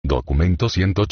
Documento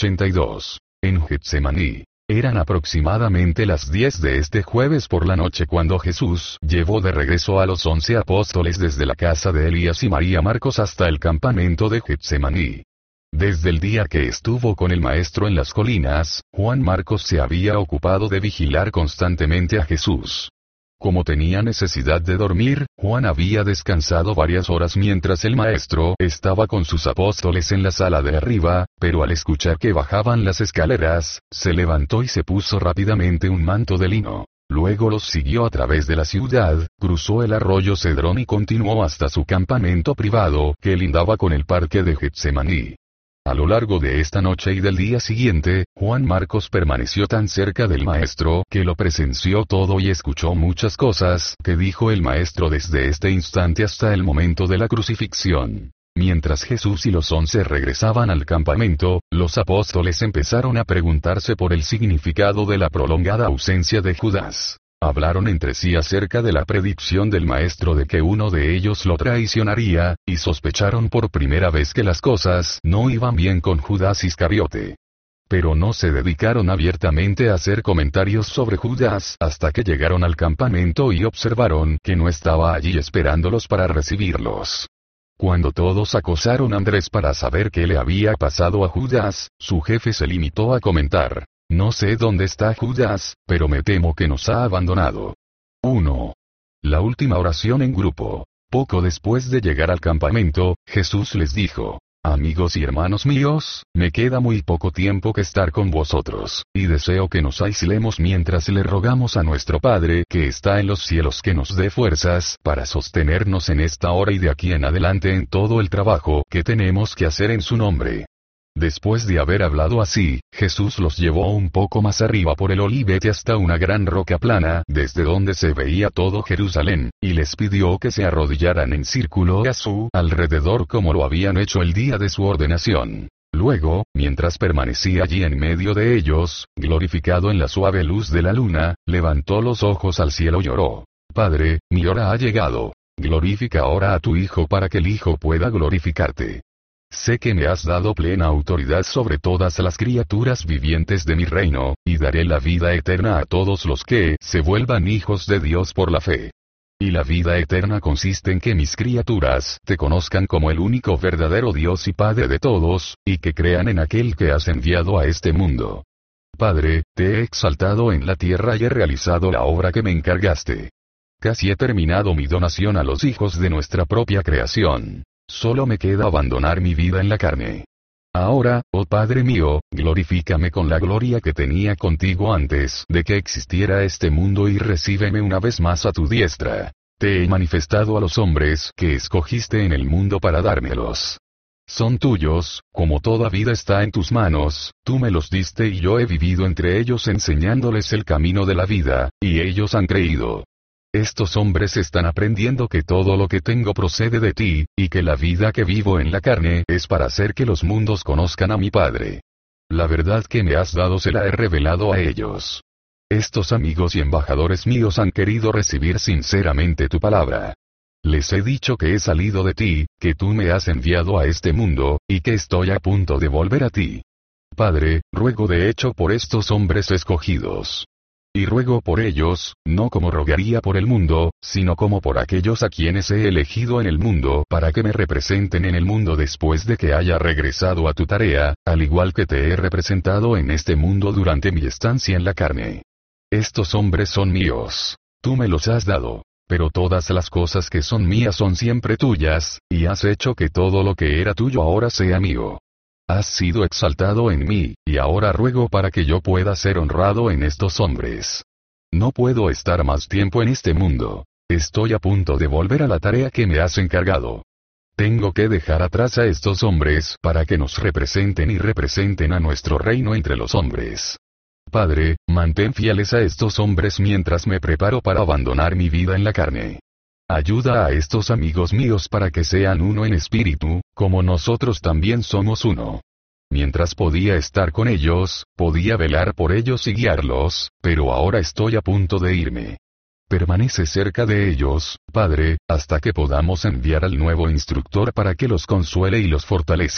182. En Getsemaní. Eran aproximadamente las 10 de este jueves por la noche cuando Jesús llevó de regreso a los 11 apóstoles desde la casa de Elías y María Marcos hasta el campamento de Getsemaní. Desde el día que estuvo con el Maestro en las colinas, Juan Marcos se había ocupado de vigilar constantemente a Jesús. Como tenía necesidad de dormir, Juan había descansado varias horas mientras el Maestro estaba con sus apóstoles en la sala de arriba, pero al escuchar que bajaban las escaleras, se levantó y se puso rápidamente un manto de lino. Luego los siguió a través de la ciudad, cruzó el arroyo Cedrón y continuó hasta su campamento privado que lindaba con el parque de Getsemaní. A lo largo de esta noche y del día siguiente, Juan Marcos permaneció tan cerca del Maestro que lo presenció todo y escuchó muchas cosas que dijo el Maestro desde este instante hasta el momento de la crucifixión. Mientras Jesús y los 11 regresaban al campamento, los apóstoles empezaron a preguntarse por el significado de la prolongada ausencia de Judas. Hablaron entre sí acerca de la predicción del Maestro de que uno de ellos lo traicionaría, y sospecharon por primera vez que las cosas no iban bien con Judas Iscariote. Pero no se dedicaron abiertamente a hacer comentarios sobre Judas hasta que llegaron al campamento y observaron que no estaba allí esperándolos para recibirlos. Cuando todos acosaron a Andrés para saber qué le había pasado a Judas, su jefe se limitó a comentar: no sé dónde está Judas, pero me temo que nos ha abandonado. 1. La última oración en grupo. Poco después de llegar al campamento, Jesús les dijo: amigos y hermanos míos, me queda muy poco tiempo que estar con vosotros, y deseo que nos aislemos mientras le rogamos a nuestro Padre que está en los cielos que nos dé fuerzas para sostenernos en esta hora y de aquí en adelante en todo el trabajo que tenemos que hacer en su nombre. Después de haber hablado así, Jesús los llevó un poco más arriba por el Olivete hasta una gran roca plana desde donde se veía todo Jerusalén, y les pidió que se arrodillaran en círculo a su alrededor como lo habían hecho el día de su ordenación. Luego, mientras permanecía allí en medio de ellos, glorificado en la suave luz de la luna, levantó los ojos al cielo y oró: Padre, mi hora ha llegado. Glorifica ahora a tu Hijo para que el Hijo pueda glorificarte. Sé que me has dado plena autoridad sobre todas las criaturas vivientes de mi reino, y daré la vida eterna a todos los que se vuelvan hijos de Dios por la fe. Y la vida eterna consiste en que mis criaturas te conozcan como el único verdadero Dios y Padre de todos, y que crean en aquel que has enviado a este mundo. Padre, te he exaltado en la tierra y he realizado la obra que me encargaste. Casi he terminado mi donación a los hijos de nuestra propia creación. Solo me queda abandonar mi vida en la carne. Ahora, oh Padre mío, glorifícame con la gloria que tenía contigo antes de que existiera este mundo y recíbeme una vez más a tu diestra. Te he manifestado a los hombres que escogiste en el mundo para dármelos. Son tuyos, como toda vida está en tus manos, tú me los diste y yo he vivido entre ellos enseñándoles el camino de la vida, y ellos han creído. Estos hombres están aprendiendo que todo lo que tengo procede de ti, y que la vida que vivo en la carne es para hacer que los mundos conozcan a mi Padre. La verdad que me has dado se la he revelado a ellos. Estos amigos y embajadores míos han querido recibir sinceramente tu palabra. Les he dicho que he salido de ti, que tú me has enviado a este mundo, y que estoy a punto de volver a ti. Padre, ruego de hecho por estos hombres escogidos. Y ruego por ellos, no como rogaría por el mundo, sino como por aquellos a quienes he elegido en el mundo para que me representen en el mundo después de que haya regresado a tu tarea, al igual que te he representado en este mundo durante mi estancia en la carne. Estos hombres son míos. Tú me los has dado. Pero todas las cosas que son mías son siempre tuyas, y has hecho que todo lo que era tuyo ahora sea mío. Has sido exaltado en mí, y ahora ruego para que yo pueda ser honrado en estos hombres. No puedo estar más tiempo en este mundo. Estoy a punto de volver a la tarea que me has encargado. Tengo que dejar atrás a estos hombres para que nos representen y representen a nuestro reino entre los hombres. Padre, mantén fieles a estos hombres mientras me preparo para abandonar mi vida en la carne. Ayuda a estos amigos míos para que sean uno en espíritu, como nosotros también somos uno. Mientras podía estar con ellos, podía velar por ellos y guiarlos, pero ahora estoy a punto de irme. Permanece cerca de ellos, Padre, hasta que podamos enviar al nuevo instructor para que los consuele y los fortalezca.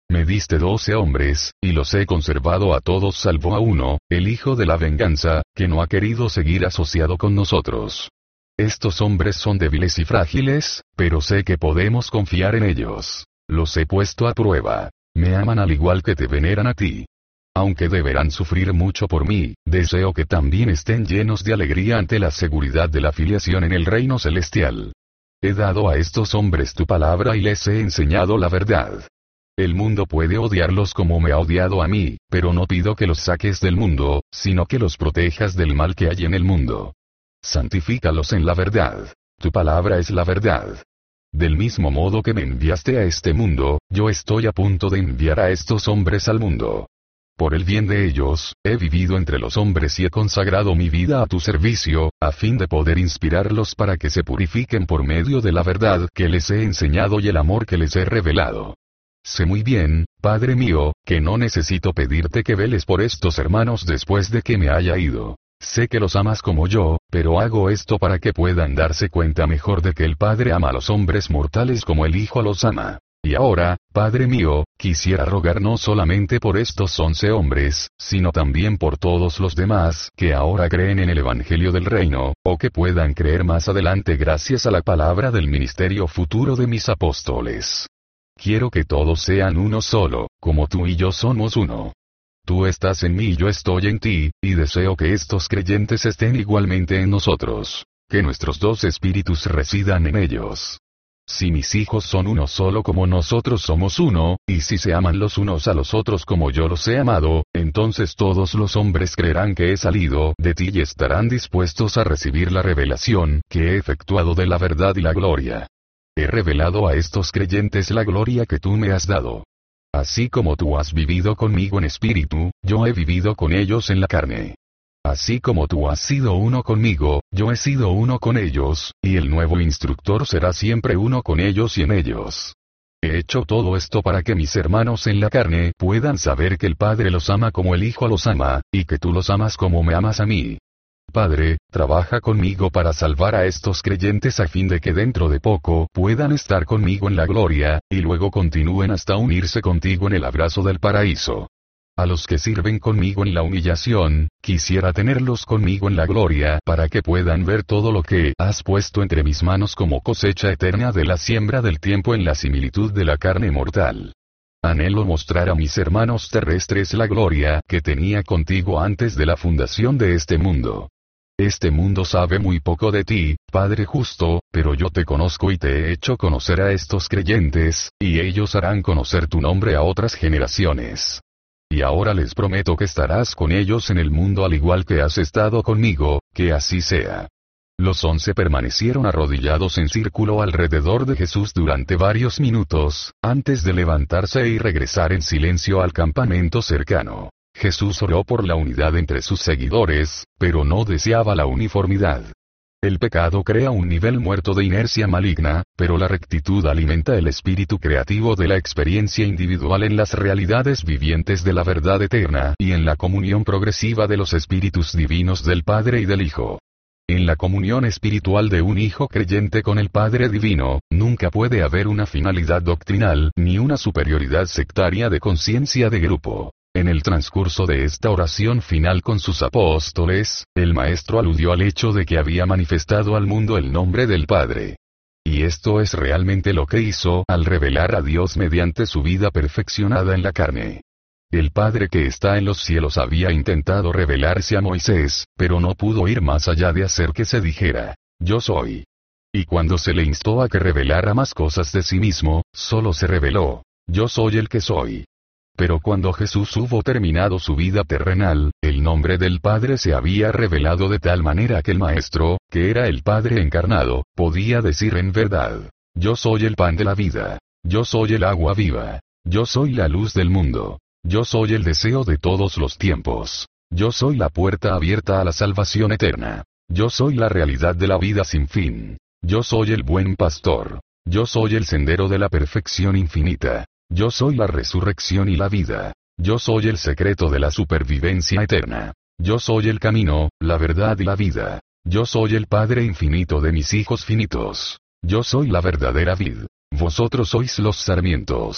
Me diste 12 hombres, y los he conservado a todos salvo a uno, el hijo de la venganza, que no ha querido seguir asociado con nosotros. Estos hombres son débiles y frágiles, pero sé que podemos confiar en ellos. Los he puesto a prueba. Me aman al igual que te veneran a ti. Aunque deberán sufrir mucho por mí, deseo que también estén llenos de alegría ante la seguridad de la filiación en el reino celestial. He dado a estos hombres tu palabra y les he enseñado la verdad. El mundo puede odiarlos como me ha odiado a mí, pero no pido que los saques del mundo, sino que los protejas del mal que hay en el mundo. Santifícalos en la verdad. Tu palabra es la verdad. Del mismo modo que me enviaste a este mundo, yo estoy a punto de enviar a estos hombres al mundo. Por el bien de ellos, he vivido entre los hombres y he consagrado mi vida a tu servicio, a fin de poder inspirarlos para que se purifiquen por medio de la verdad que les he enseñado y el amor que les he revelado. Sé muy bien, Padre mío, que no necesito pedirte que veles por estos hermanos después de que me haya ido. Sé que los amas como yo, pero hago esto para que puedan darse cuenta mejor de que el Padre ama a los hombres mortales como el Hijo los ama. Y ahora, Padre mío, quisiera rogar no solamente por estos 11 hombres, sino también por todos los demás que ahora creen en el Evangelio del Reino, o que puedan creer más adelante gracias a la palabra del ministerio futuro de mis apóstoles. Quiero que todos sean uno solo, como tú y yo somos uno. Tú estás en mí y yo estoy en ti, y deseo que estos creyentes estén igualmente en nosotros. Que nuestros dos espíritus residan en ellos. Si mis hijos son uno solo como nosotros somos uno, y si se aman los unos a los otros como yo los he amado, entonces todos los hombres creerán que he salido de ti y estarán dispuestos a recibir la revelación que he efectuado de la verdad y la gloria. He revelado a estos creyentes la gloria que tú me has dado. Así como tú has vivido conmigo en espíritu, yo he vivido con ellos en la carne. Así como tú has sido uno conmigo, yo he sido uno con ellos, y el nuevo instructor será siempre uno con ellos y en ellos. He hecho todo esto para que mis hermanos en la carne puedan saber que el Padre los ama como el Hijo los ama, y que tú los amas como me amas a mí. Padre, trabaja conmigo para salvar a estos creyentes a fin de que dentro de poco puedan estar conmigo en la gloria, y luego continúen hasta unirse contigo en el abrazo del paraíso. A los que sirven conmigo en la humillación, quisiera tenerlos conmigo en la gloria para que puedan ver todo lo que has puesto entre mis manos como cosecha eterna de la siembra del tiempo en la similitud de la carne mortal. Anhelo mostrar a mis hermanos terrestres la gloria que tenía contigo antes de la fundación de este mundo. Este mundo sabe muy poco de ti, Padre justo, pero yo te conozco y te he hecho conocer a estos creyentes, y ellos harán conocer tu nombre a otras generaciones. Y ahora les prometo que estarás con ellos en el mundo al igual que has estado conmigo, que así sea. Los 11 permanecieron arrodillados en círculo alrededor de Jesús durante varios minutos, antes de levantarse y regresar en silencio al campamento cercano. Jesús oró por la unidad entre sus seguidores, pero no deseaba la uniformidad. El pecado crea un nivel muerto de inercia maligna, pero la rectitud alimenta el espíritu creativo de la experiencia individual en las realidades vivientes de la verdad eterna y en la comunión progresiva de los espíritus divinos del Padre y del Hijo. En la comunión espiritual de un hijo creyente con el Padre Divino, nunca puede haber una finalidad doctrinal ni una superioridad sectaria de conciencia de grupo. En el transcurso de esta oración final con sus apóstoles, el Maestro aludió al hecho de que había manifestado al mundo el nombre del Padre. Y esto es realmente lo que hizo al revelar a Dios mediante su vida perfeccionada en la carne. El Padre que está en los cielos había intentado revelarse a Moisés, pero no pudo ir más allá de hacer que se dijera, "Yo soy". Y cuando se le instó a que revelara más cosas de sí mismo, solo se reveló, "Yo soy el que soy". Pero cuando Jesús hubo terminado su vida terrenal, el nombre del Padre se había revelado de tal manera que el Maestro, que era el Padre encarnado, podía decir en verdad, "Yo soy el pan de la vida. Yo soy el agua viva. Yo soy la luz del mundo. Yo soy el deseo de todos los tiempos. Yo soy la puerta abierta a la salvación eterna. Yo soy la realidad de la vida sin fin. Yo soy el buen pastor. Yo soy el sendero de la perfección infinita. Yo soy la resurrección y la vida. Yo soy el secreto de la supervivencia eterna. Yo soy el camino, la verdad y la vida. Yo soy el Padre infinito de mis hijos finitos. Yo soy la verdadera vid. Vosotros sois los sarmientos.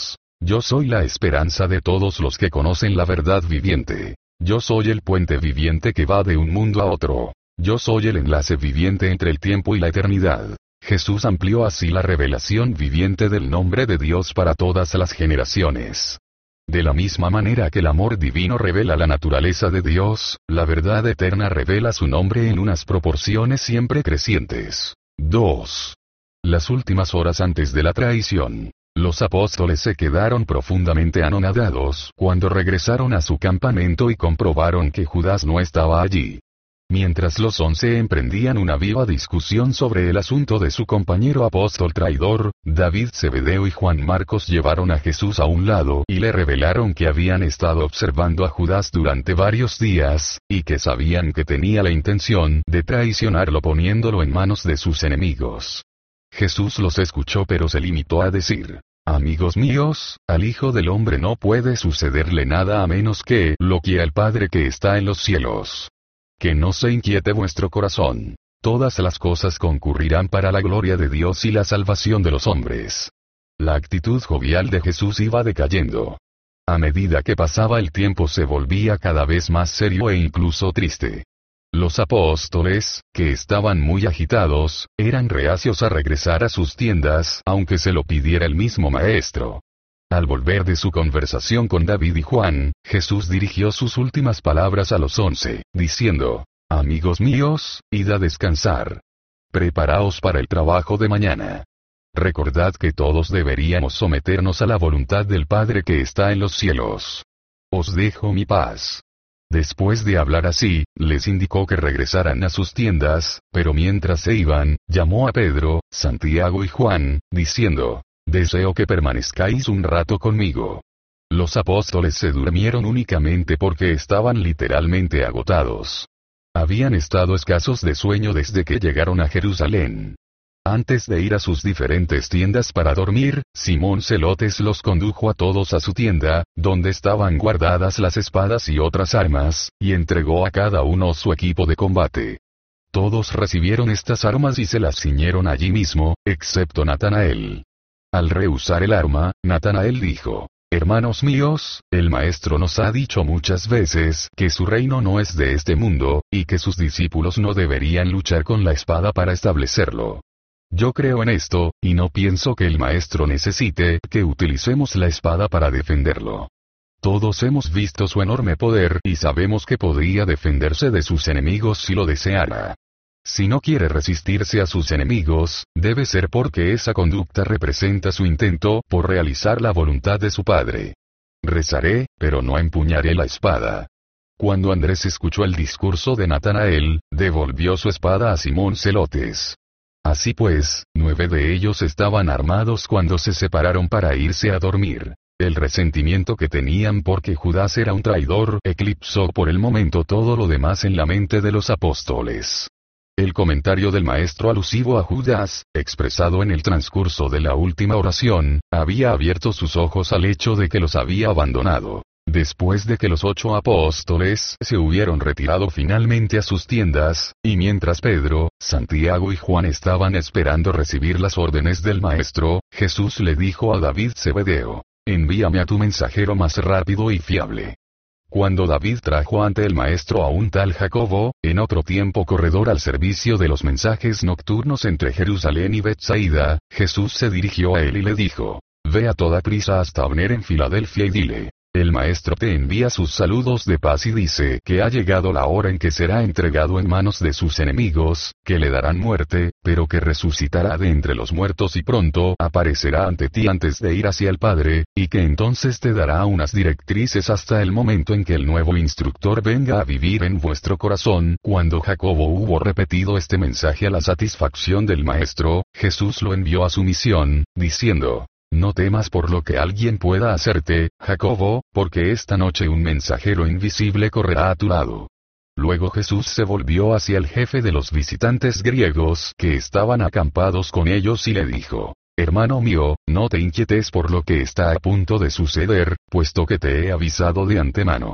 Yo soy la esperanza de todos los que conocen la verdad viviente. Yo soy el puente viviente que va de un mundo a otro. Yo soy el enlace viviente entre el tiempo y la eternidad. Jesús amplió así la revelación viviente del nombre de Dios para todas las generaciones. De la misma manera que el amor divino revela la naturaleza de Dios, la verdad eterna revela su nombre en unas proporciones siempre crecientes. 2. Las últimas horas antes de la traición. Los apóstoles se quedaron profundamente anonadados cuando regresaron a su campamento y comprobaron que Judas no estaba allí. Mientras los 11 emprendían una viva discusión sobre el asunto de su compañero apóstol traidor, David, Zebedeo y Juan Marcos llevaron a Jesús a un lado y le revelaron que habían estado observando a Judas durante varios días, y que sabían que tenía la intención de traicionarlo poniéndolo en manos de sus enemigos. Jesús los escuchó pero se limitó a decir: Amigos míos, al Hijo del Hombre no puede sucederle nada a menos que lo quiera el Padre que está en los cielos. Que no se inquiete vuestro corazón. Todas las cosas concurrirán para la gloria de Dios y la salvación de los hombres. La actitud jovial de Jesús iba decayendo. A medida que pasaba el tiempo se volvía cada vez más serio e incluso triste. Los apóstoles, que estaban muy agitados, eran reacios a regresar a sus tiendas aunque se lo pidiera el mismo Maestro. Al volver de su conversación con David y Juan, Jesús dirigió sus últimas palabras a los 11, diciendo: Amigos míos, id a descansar. Preparaos para el trabajo de mañana. Recordad que todos deberíamos someternos a la voluntad del Padre que está en los cielos. Os dejo mi paz. Después de hablar así, les indicó que regresaran a sus tiendas, pero mientras se iban, llamó a Pedro, Santiago y Juan, diciendo: Deseo que permanezcáis un rato conmigo. Los apóstoles se durmieron únicamente porque estaban literalmente agotados. Habían estado escasos de sueño desde que llegaron a Jerusalén. Antes de ir a sus diferentes tiendas para dormir, Simón Celotes los condujo a todos a su tienda, donde estaban guardadas las espadas y otras armas, y entregó a cada uno su equipo de combate. Todos recibieron estas armas y se las ciñeron allí mismo, excepto Natanael. Al rehusar el arma, Natanael dijo: Hermanos míos, el Maestro nos ha dicho muchas veces que su reino no es de este mundo, y que sus discípulos no deberían luchar con la espada para establecerlo. Yo creo en esto, y no pienso que el Maestro necesite que utilicemos la espada para defenderlo. Todos hemos visto su enorme poder y sabemos que podría defenderse de sus enemigos si lo deseara. Si no quiere resistirse a sus enemigos, debe ser porque esa conducta representa su intento por realizar la voluntad de su Padre. Rezaré, pero no empuñaré la espada. Cuando Andrés escuchó el discurso de Natanael, devolvió su espada a Simón Celotes. Así pues, 9 de ellos estaban armados cuando se separaron para irse a dormir. El resentimiento que tenían porque Judas era un traidor eclipsó por el momento todo lo demás en la mente de los apóstoles. El comentario del Maestro alusivo a Judas, expresado en el transcurso de la última oración, había abierto sus ojos al hecho de que los había abandonado. Después de que los 8 apóstoles se hubieron retirado finalmente a sus tiendas, y mientras Pedro, Santiago y Juan estaban esperando recibir las órdenes del Maestro, Jesús le dijo a David Zebedeo: Envíame a tu mensajero más rápido y fiable. Cuando David trajo ante el Maestro a un tal Jacobo, en otro tiempo corredor al servicio de los mensajes nocturnos entre Jerusalén y Betsaida, Jesús se dirigió a él y le dijo: Ve a toda prisa hasta Abner en Filadelfia y dile: el Maestro te envía sus saludos de paz y dice que ha llegado la hora en que será entregado en manos de sus enemigos, que le darán muerte, pero que resucitará de entre los muertos y pronto aparecerá ante ti antes de ir hacia el Padre, y que entonces te dará unas directrices hasta el momento en que el nuevo instructor venga a vivir en vuestro corazón. Cuando Jacobo hubo repetido este mensaje a la satisfacción del Maestro, Jesús lo envió a su misión, diciendo: No temas por lo que alguien pueda hacerte, Jacobo, porque esta noche un mensajero invisible correrá a tu lado. Luego Jesús se volvió hacia el jefe de los visitantes griegos que estaban acampados con ellos y le dijo: Hermano mío, no te inquietes por lo que está a punto de suceder, puesto que te he avisado de antemano.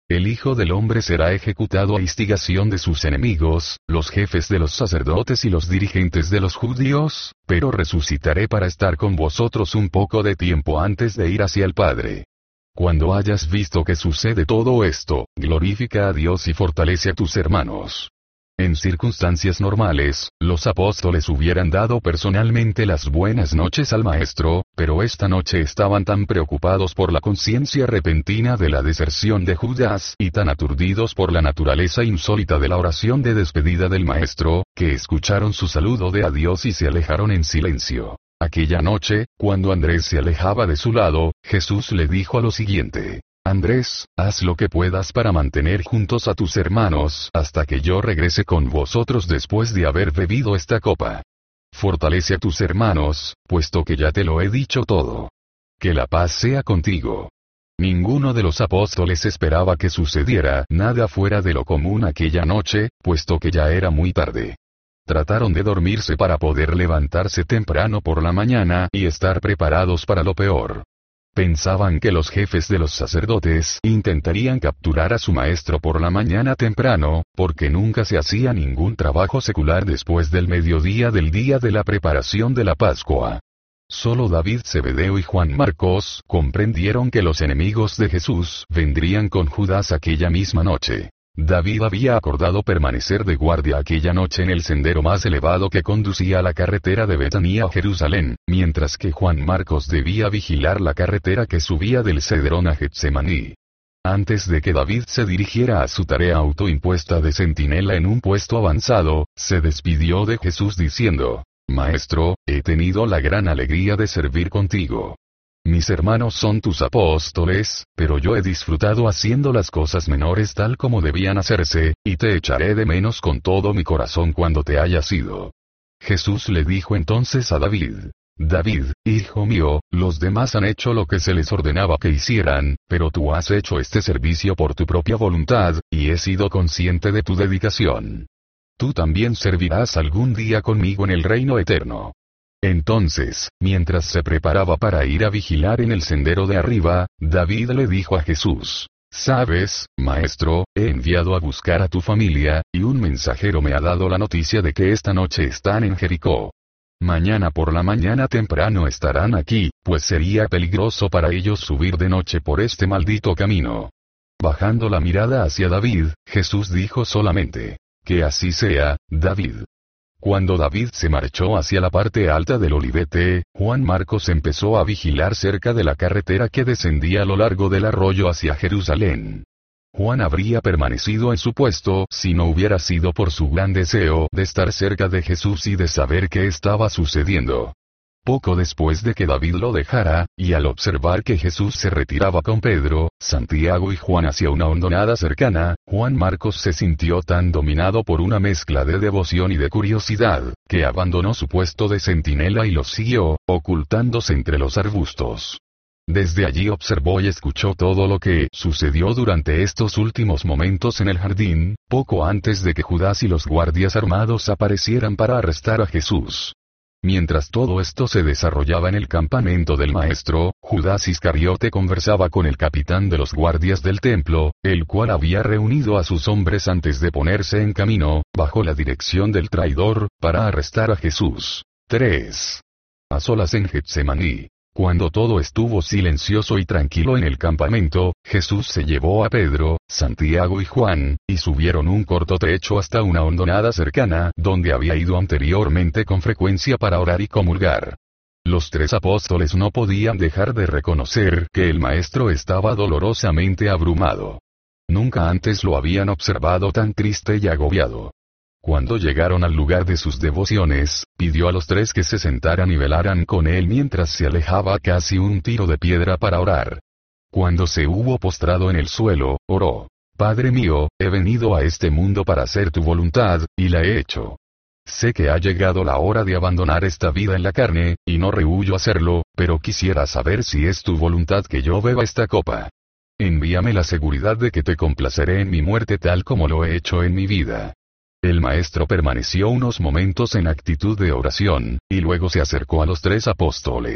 El Hijo del Hombre será ejecutado a instigación de sus enemigos, los jefes de los sacerdotes y los dirigentes de los judíos, pero resucitaré para estar con vosotros un poco de tiempo antes de ir hacia el Padre. Cuando hayas visto que sucede todo esto, glorifica a Dios y fortalece a tus hermanos. En circunstancias normales, los apóstoles hubieran dado personalmente las buenas noches al Maestro, pero esta noche estaban tan preocupados por la conciencia repentina de la deserción de Judas y tan aturdidos por la naturaleza insólita de la oración de despedida del Maestro, que escucharon su saludo de adiós y se alejaron en silencio. Aquella noche, cuando Andrés se alejaba de su lado, Jesús le dijo lo siguiente: Andrés, haz lo que puedas para mantener juntos a tus hermanos hasta que yo regrese con vosotros después de haber bebido esta copa. Fortalece a tus hermanos, puesto que ya te lo he dicho todo. Que la paz sea contigo. Ninguno de los apóstoles esperaba que sucediera nada fuera de lo común aquella noche, puesto que ya era muy tarde. Trataron de dormirse para poder levantarse temprano por la mañana y estar preparados para lo peor. Pensaban que los jefes de los sacerdotes intentarían capturar a su maestro por la mañana temprano, porque nunca se hacía ningún trabajo secular después del mediodía del día de la preparación de la Pascua. Solo David Zebedeo y Juan Marcos comprendieron que los enemigos de Jesús vendrían con Judas aquella misma noche. David había acordado permanecer de guardia aquella noche en el sendero más elevado que conducía a la carretera de Betanía a Jerusalén, mientras que Juan Marcos debía vigilar la carretera que subía del Cedrón a Getsemaní. Antes de que David se dirigiera a su tarea autoimpuesta de centinela en un puesto avanzado, se despidió de Jesús diciendo: Maestro, he tenido la gran alegría de servir contigo. Mis hermanos son tus apóstoles, pero yo he disfrutado haciendo las cosas menores tal como debían hacerse, y te echaré de menos con todo mi corazón cuando te hayas ido. Jesús le dijo entonces a David: David, hijo mío, los demás han hecho lo que se les ordenaba que hicieran, pero tú has hecho este servicio por tu propia voluntad, y he sido consciente de tu dedicación. Tú también servirás algún día conmigo en el reino eterno. Entonces, mientras se preparaba para ir a vigilar en el sendero de arriba, David le dijo a Jesús: Sabes, maestro, he enviado a buscar a tu familia, y un mensajero me ha dado la noticia de que esta noche están en Jericó. Mañana por la mañana temprano estarán aquí, pues sería peligroso para ellos subir de noche por este maldito camino. Bajando la mirada hacia David, Jesús dijo solamente: Que así sea, David. Cuando David se marchó hacia la parte alta del Olivete, Juan Marcos empezó a vigilar cerca de la carretera que descendía a lo largo del arroyo hacia Jerusalén. Juan habría permanecido en su puesto si no hubiera sido por su gran deseo de estar cerca de Jesús y de saber qué estaba sucediendo. Poco después de que David lo dejara, y al observar que Jesús se retiraba con Pedro, Santiago y Juan hacia una hondonada cercana, Juan Marcos se sintió tan dominado por una mezcla de devoción y de curiosidad, que abandonó su puesto de centinela y los siguió, ocultándose entre los arbustos. Desde allí observó y escuchó todo lo que sucedió durante estos últimos momentos en el jardín, poco antes de que Judas y los guardias armados aparecieran para arrestar a Jesús. Mientras todo esto se desarrollaba en el campamento del maestro, Judas Iscariote conversaba con el capitán de los guardias del templo, el cual había reunido a sus hombres antes de ponerse en camino, bajo la dirección del traidor, para arrestar a Jesús. 3. A solas en Getsemaní. Cuando todo estuvo silencioso y tranquilo en el campamento, Jesús se llevó a Pedro, Santiago y Juan, y subieron un corto trecho hasta una hondonada cercana, donde había ido anteriormente con frecuencia para orar y comulgar. Los tres apóstoles no podían dejar de reconocer que el maestro estaba dolorosamente abrumado. Nunca antes lo habían observado tan triste y agobiado. Cuando llegaron al lugar de sus devociones, pidió a los tres que se sentaran y velaran con él mientras se alejaba casi un tiro de piedra para orar. Cuando se hubo postrado en el suelo, oró: Padre mío, he venido a este mundo para hacer tu voluntad, y la he hecho. Sé que ha llegado la hora de abandonar esta vida en la carne, y no rehuyo hacerlo, pero quisiera saber si es tu voluntad que yo beba esta copa. Envíame la seguridad de que te complaceré en mi muerte tal como lo he hecho en mi vida. El maestro permaneció unos momentos en actitud de oración, y luego se acercó a los tres apóstoles.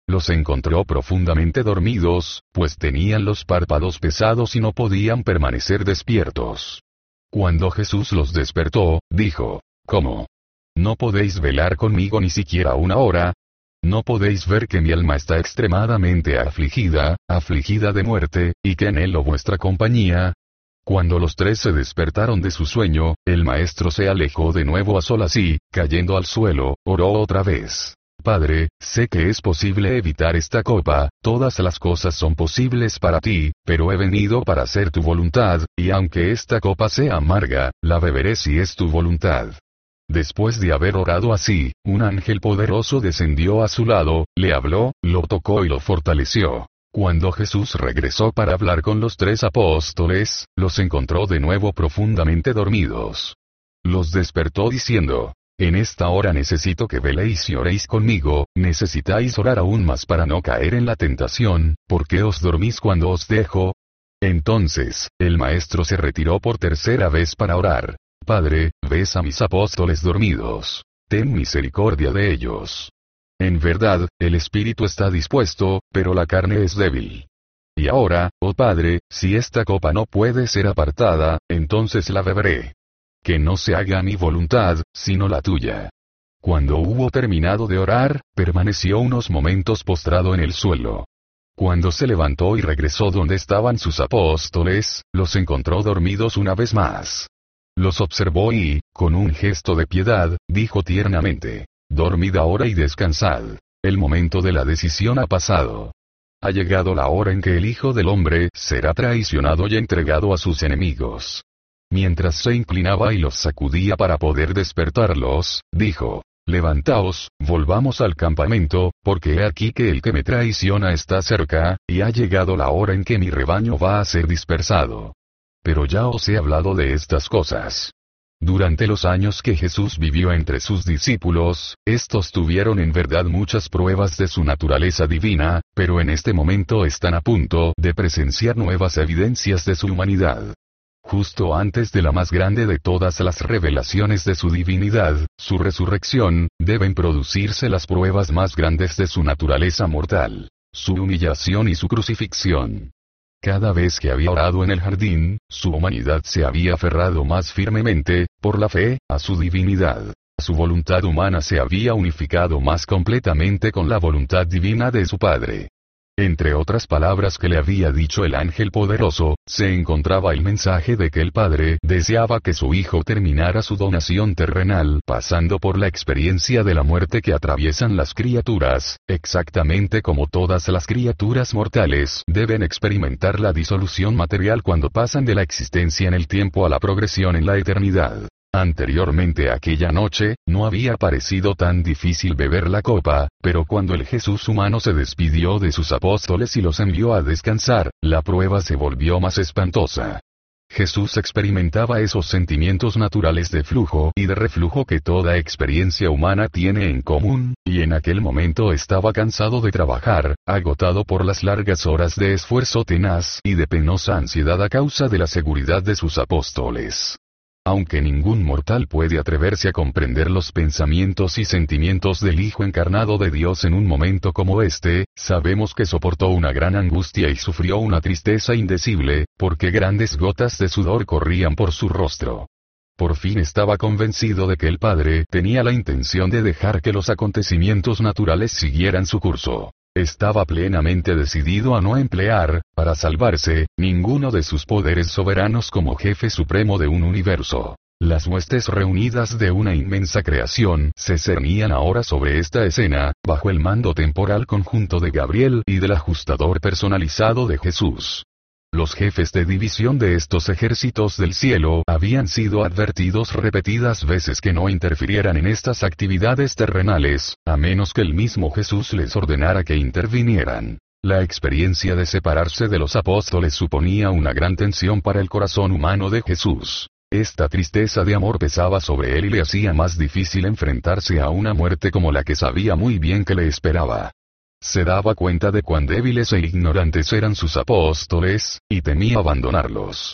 Los encontró profundamente dormidos, pues tenían los párpados pesados y no podían permanecer despiertos. Cuando Jesús los despertó, dijo: ¿Cómo? ¿No podéis velar conmigo ni siquiera una hora? ¿No podéis ver que mi alma está extremadamente afligida, afligida de muerte, y que anhelo vuestra compañía? Cuando los tres se despertaron de su sueño, el maestro se alejó de nuevo a solas y, cayendo al suelo, oró otra vez. Padre, sé que es posible evitar esta copa, todas las cosas son posibles para ti, pero he venido para hacer tu voluntad, y aunque esta copa sea amarga, la beberé si es tu voluntad. Después de haber orado así, un ángel poderoso descendió a su lado, le habló, lo tocó y lo fortaleció. Cuando Jesús regresó para hablar con los tres apóstoles, los encontró de nuevo profundamente dormidos. Los despertó diciendo: en esta hora necesito que veléis y oréis conmigo, necesitáis orar aún más para no caer en la tentación, ¿por qué os dormís cuando os dejo? Entonces, el maestro se retiró por tercera vez para orar. Padre, ves a mis apóstoles dormidos. Ten misericordia de ellos. En verdad, el espíritu está dispuesto, pero la carne es débil. Y ahora, oh Padre, si esta copa no puede ser apartada, entonces la beberé. Que no se haga mi voluntad, sino la tuya. Cuando hubo terminado de orar, permaneció unos momentos postrado en el suelo. Cuando se levantó y regresó donde estaban sus apóstoles, los encontró dormidos una vez más. Los observó y, con un gesto de piedad, dijo tiernamente: dormid ahora y descansad. El momento de la decisión ha pasado. Ha llegado la hora en que el Hijo del Hombre será traicionado y entregado a sus enemigos. Mientras se inclinaba y los sacudía para poder despertarlos, dijo: levantaos, volvamos al campamento, porque he aquí que el que me traiciona está cerca, y ha llegado la hora en que mi rebaño va a ser dispersado. Pero ya os he hablado de estas cosas. Durante los años que Jesús vivió entre sus discípulos, estos tuvieron en verdad muchas pruebas de su naturaleza divina, pero en este momento están a punto de presenciar nuevas evidencias de su humanidad. Justo antes de la más grande de todas las revelaciones de su divinidad, su resurrección, deben producirse las pruebas más grandes de su naturaleza mortal: su humillación y su crucifixión. Cada vez que había orado en el jardín, su humanidad se había aferrado más firmemente, por la fe, a su divinidad. Su voluntad humana se había unificado más completamente con la voluntad divina de su Padre. Entre otras palabras que le había dicho el ángel poderoso, se encontraba el mensaje de que el Padre deseaba que su Hijo terminara su donación terrenal pasando por la experiencia de la muerte que atraviesan las criaturas, exactamente como todas las criaturas mortales deben experimentar la disolución material cuando pasan de la existencia en el tiempo a la progresión en la eternidad. Anteriormente aquella noche, no había parecido tan difícil beber la copa, pero cuando el Jesús humano se despidió de sus apóstoles y los envió a descansar, la prueba se volvió más espantosa. Jesús experimentaba esos sentimientos naturales de flujo y de reflujo que toda experiencia humana tiene en común, y en aquel momento estaba cansado de trabajar, agotado por las largas horas de esfuerzo tenaz y de penosa ansiedad a causa de la seguridad de sus apóstoles. Aunque ningún mortal puede atreverse a comprender los pensamientos y sentimientos del Hijo encarnado de Dios en un momento como este, sabemos que soportó una gran angustia y sufrió una tristeza indecible, porque grandes gotas de sudor corrían por su rostro. Por fin estaba convencido de que el Padre tenía la intención de dejar que los acontecimientos naturales siguieran su curso. Estaba plenamente decidido a no emplear, para salvarse, ninguno de sus poderes soberanos como jefe supremo de un universo. Las huestes reunidas de una inmensa creación se cernían ahora sobre esta escena, bajo el mando temporal conjunto de Gabriel y del ajustador personalizado de Jesús. Los jefes de división de estos ejércitos del cielo habían sido advertidos repetidas veces que no interfirieran en estas actividades terrenales, a menos que el mismo Jesús les ordenara que intervinieran. La experiencia de separarse de los apóstoles suponía una gran tensión para el corazón humano de Jesús. Esta tristeza de amor pesaba sobre él y le hacía más difícil enfrentarse a una muerte como la que sabía muy bien que le esperaba. Se daba cuenta de cuán débiles e ignorantes eran sus apóstoles, y temía abandonarlos.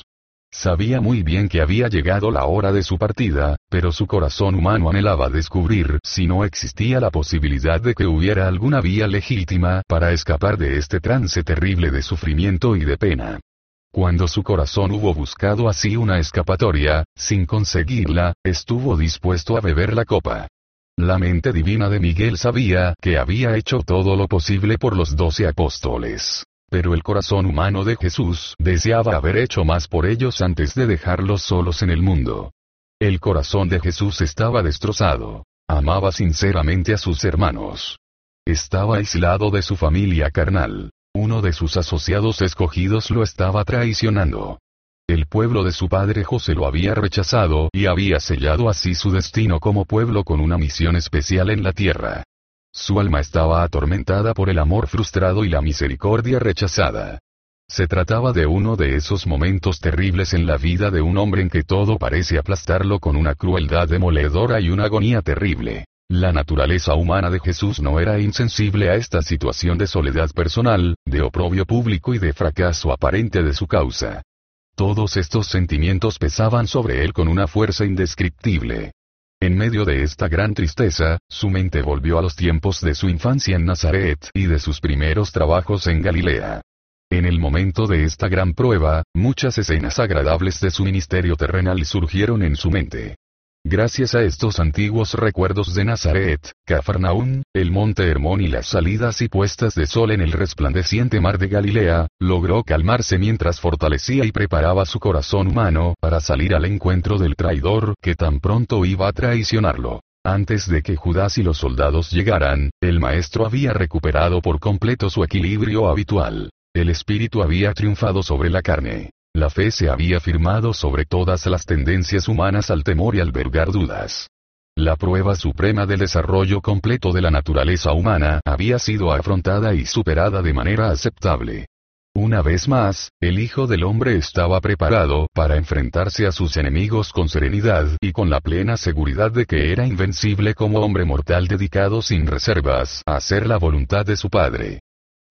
Sabía muy bien que había llegado la hora de su partida, pero su corazón humano anhelaba descubrir si no existía la posibilidad de que hubiera alguna vía legítima para escapar de este trance terrible de sufrimiento y de pena. Cuando su corazón hubo buscado así una escapatoria, sin conseguirla, estuvo dispuesto a beber la copa. La mente divina de Miguel sabía que había hecho todo lo posible por los 12 apóstoles. Pero el corazón humano de Jesús deseaba haber hecho más por ellos antes de dejarlos solos en el mundo. El corazón de Jesús estaba destrozado. Amaba sinceramente a sus hermanos. Estaba aislado de su familia carnal. Uno de sus asociados escogidos lo estaba traicionando. El pueblo de su padre José lo había rechazado y había sellado así su destino como pueblo con una misión especial en la tierra. Su alma estaba atormentada por el amor frustrado y la misericordia rechazada. Se trataba de uno de esos momentos terribles en la vida de un hombre en que todo parece aplastarlo con una crueldad demoledora y una agonía terrible. La naturaleza humana de Jesús no era insensible a esta situación de soledad personal, de oprobio público y de fracaso aparente de su causa. Todos estos sentimientos pesaban sobre él con una fuerza indescriptible. En medio de esta gran tristeza, su mente volvió a los tiempos de su infancia en Nazaret y de sus primeros trabajos en Galilea. En el momento de esta gran prueba, muchas escenas agradables de su ministerio terrenal surgieron en su mente. Gracias a estos antiguos recuerdos de Nazaret, Cafarnaún, el monte Hermón y las salidas y puestas de sol en el resplandeciente mar de Galilea, logró calmarse mientras fortalecía y preparaba su corazón humano para salir al encuentro del traidor que tan pronto iba a traicionarlo. Antes de que Judas y los soldados llegaran, el maestro había recuperado por completo su equilibrio habitual. El espíritu había triunfado sobre la carne. La fe se había firmado sobre todas las tendencias humanas al temor y albergar dudas. La prueba suprema del desarrollo completo de la naturaleza humana había sido afrontada y superada de manera aceptable. Una vez más, el Hijo del Hombre estaba preparado para enfrentarse a sus enemigos con serenidad y con la plena seguridad de que era invencible como hombre mortal dedicado sin reservas a hacer la voluntad de su Padre.